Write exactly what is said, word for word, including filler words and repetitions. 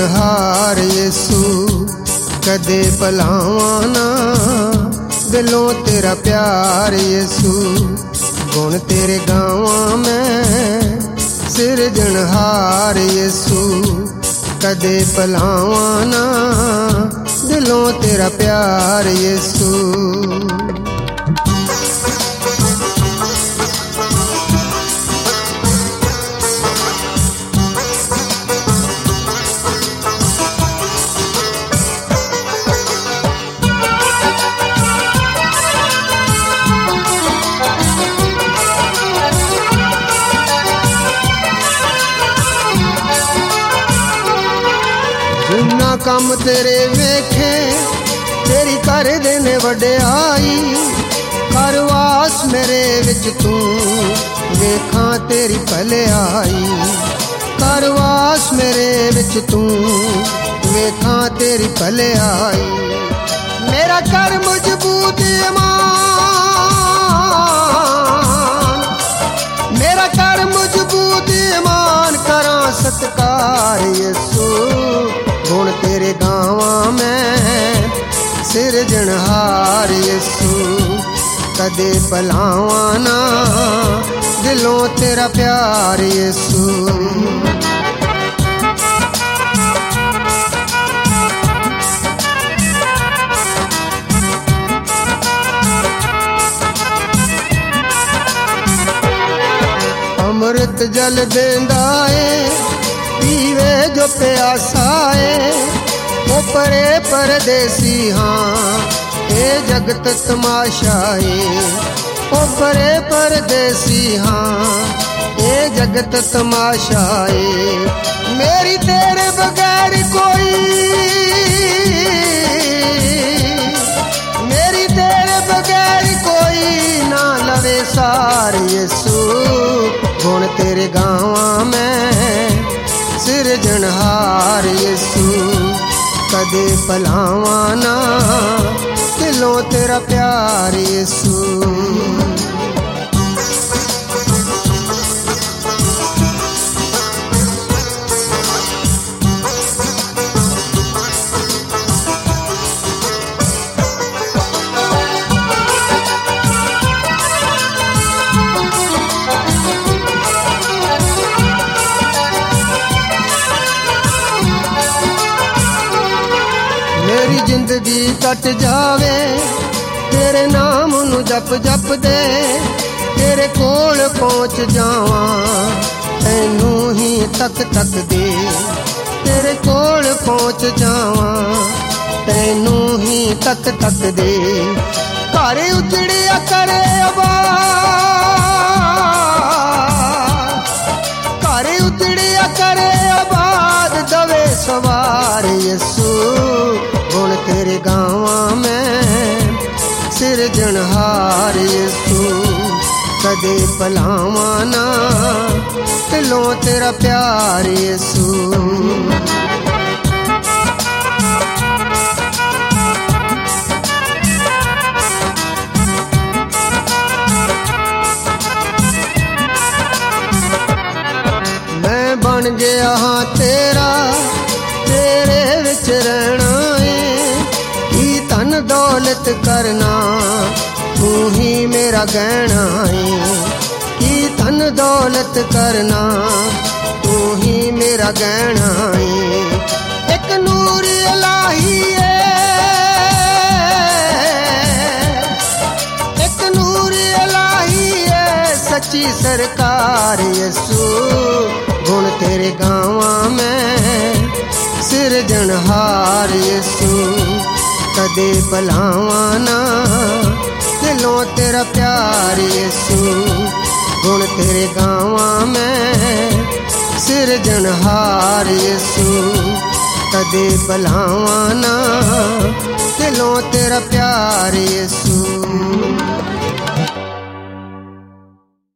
सिरजनहार यीशु कदे भुलावां ना दिलों तेरा प्यार यीशु गुण तेरे गावां मैं सिरजनहार यीशु कदे भुलावां ना दिलों तेरा प्यार यीशु। जिन्ना कम तेरे वेखे तेरी कर देने वड्याई कर वास मेरे विच तू वेखां तेरी भलाई कर वास मेरे विच तू वेखां तेरी भलाई मेरा कर मजबूत ईमान मेरा कर मजबूत ईमान करा सत्कार यीशु गुण तेरे गावां मैं सिरजनहार यीशु कदे भुलावां ना दिलों तेरा प्यार यीशु। अमृत जल देंदा है पीवे जो प्यासा है वो परे परदेसी हाँ ए जगत तमाशा है वो परे परदेसी हाँ ए जगत तमाशा है मेरी तेरे बगैर कोई मेरी तेरे बगैर कोई ना लवे सार यीशु गुण तेरे गावां मैं सिरजनहार यीशु कदे भुलावां ना दिलों तेरा प्यार यीशु। मेरी जिंदगी कट जावे तेरे नाम नू जप जप दे तेरे कोल पहुंच जावां तैनू ही तक तक दे तेरे कोल पहुंच जावां तैनू ही तक तक दे घर उजड़िया करे आबाद घर उजड़िया करे आबाद दवे सवार यीशु गुण तेरे गावां मैं सिरजनहार यीशु कदे भुलावां ना दिलों तेरा प्यार यीशु। मैं बन गया हाँ तेरा तेरे विच रहना दौलत करना तू ही मेरा गहना है की धन दौलत करना तू ही मेरा गहना है एक नूर इलाही है एक नूर इलाही है सच्ची सरकार यीशु गुण तेरे गावां मैं सिरजनहार यीशु कदे भुलावां ना दिलों तेरा प्यार यीशु गुण तेरे गावां मैं सिरजनहार यीशु कदे भुलावां ना दिलों तेरा प्यार यीशु।